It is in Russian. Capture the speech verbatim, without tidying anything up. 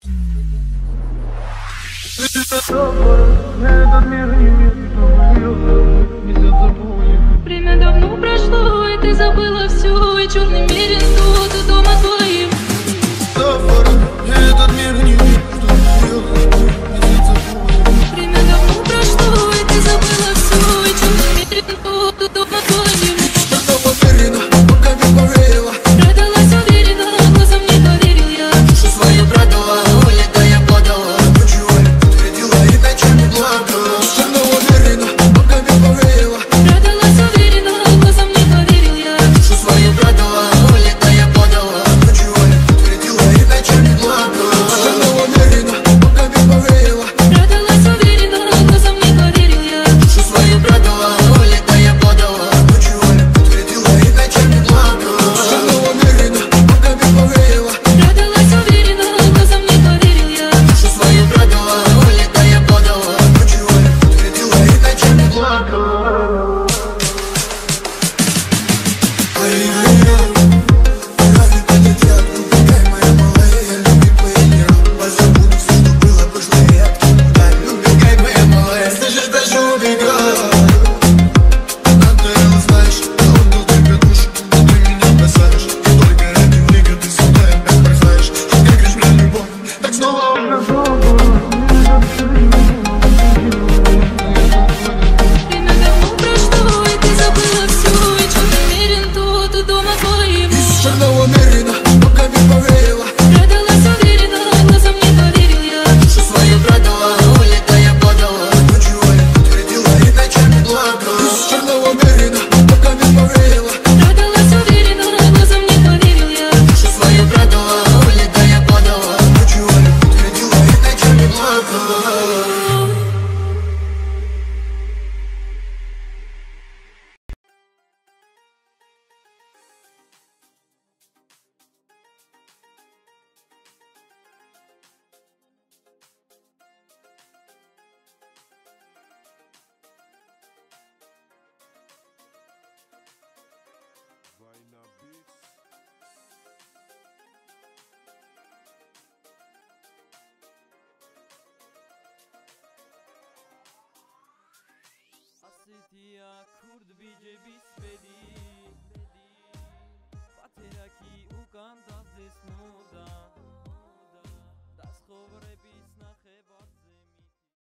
Время давно прошло, и ты забыла все, и черный мерин тут у дома твоим. Этот мир не Время давно прошло, и ты забыла все, и черный мерин тут у дома твоим. Что уверена, пока не поверила. Продалась уверенно, глазом не поверил я. Что свою продала, улетая подала. Ночью предупредила и ночами плакала. Что уверена, пока не поверила. Продалась уверенно, глазом не поверил я. Что свою продала, улетая подала. Ночью предупредила и ночами плакала. Что уверена, пока не поверила. Продалась уверенно, глазом не поверил я. Что свою продала, улетая подала. Ночью предупредила и ночами плакала. Что уверена, пока не поверила. Продалась уверенно, глазом не поверил я. Что свою продала, улетая подала. Ночью предупредила и ночами плакала. Ай-яй-яй, ради полетят, убегай, моя малая, я люблю твои мира. Позабуду все, что было прошлое лет. Да, убегай, моя малая, слышишь, даже убегай. Надоело, знаешь, я отдал тебе душу, но ты меня бросаешь. И только ради выгоды сюда опять бросаешь. Как говоришь мне любовь, так снова Время давно прошло, и ты забыла все, и черный мерин тут у дома твоим. из черного мерина, пока не поверила. Продалась уверенно, глазом не поверил я. Что свою продала, улетая подала. Ночью предупредила и ночами плакала. Из черного мерина, пока не поверила. Продалась уверенно, глазом не поверил я. Что свою продала, улетая подала. Ночью предупредила и ночами плакала. Asitiya kurd bije bisvedi Bateraki ukan das desnuda Das chovre